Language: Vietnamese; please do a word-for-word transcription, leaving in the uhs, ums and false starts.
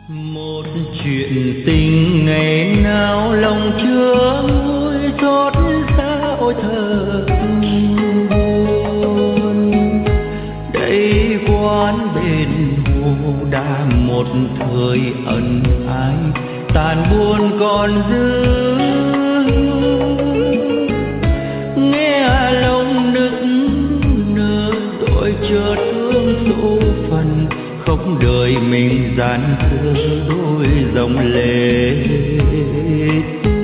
Một chuyện tình ngày nào lòng chưa nguôi xót xa ôi thật buồn. Đây quán bên hồ đã một thời ân ái, tàn buồn còn giữ. Nghe lòng nức nở rồi chợt thương số phận, không đời mình gian khổ đôi dòng lệ.